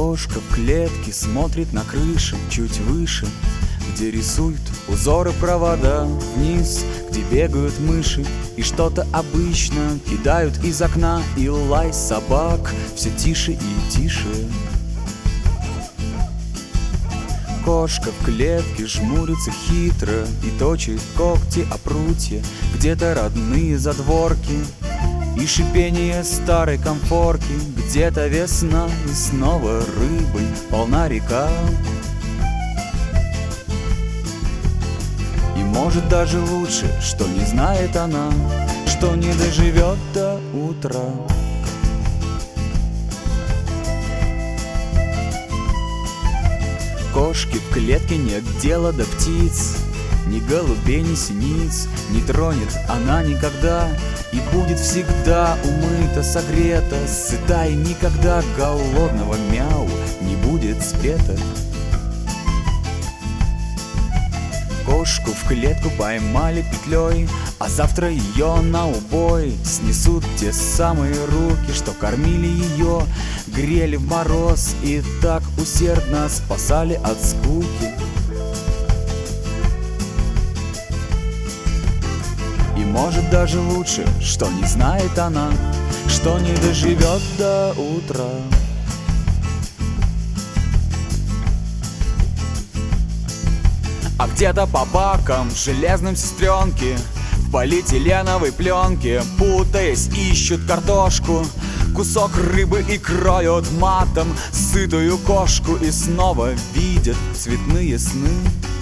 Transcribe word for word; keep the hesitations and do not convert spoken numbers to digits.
Кошка в клетке смотрит на крыши чуть выше, где рисуют узоры провода, вниз, где бегают мыши и что-то обычно кидают из окна. И лай собак все тише и тише. Кошка в клетке жмурится хитро и точит когти о прутья, где-то родные задворки и шипение старой комфорки. Где-то весна и снова рыбой полна река. И может даже лучше, что не знает она, что не доживет до утра. Кошки в клетке нет дела до птиц, ни голубей, ни синиц не тронет она никогда. И будет всегда умыта, согрета, сыта, и никогда голодного мяу не будет спета. Кошку в клетку поймали петлей, а завтра ее на убой снесут те самые руки, что кормили ее, грели в мороз и так усердно спасали от скуки. И может даже лучше, что не знает она, что не доживет до утра. А где-то по бакам железным сестренки в полиэтиленовой пленке, путаясь, ищут картошку, кусок рыбы и кроют матом сытую кошку. И снова видят цветные сны.